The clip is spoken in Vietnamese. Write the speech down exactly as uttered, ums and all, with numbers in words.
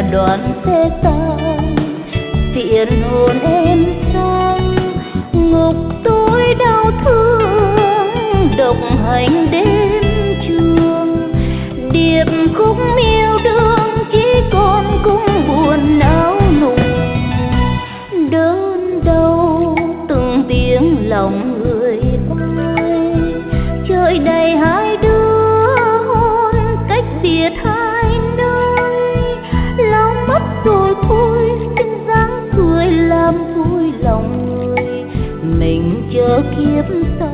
đoàn xe sang phiền hồn em sang ngục tối đau thương độc hành đêm trường điệp khúc yêu đương chỉ còn cung buồn não nùng đơn đau từng tiếng lòng người bay trời đầy hai đứa hôn cách biệt hai nơi lòng mất rồi thôi xin dáng cười làm vui lòng người mình chờ kiếp sau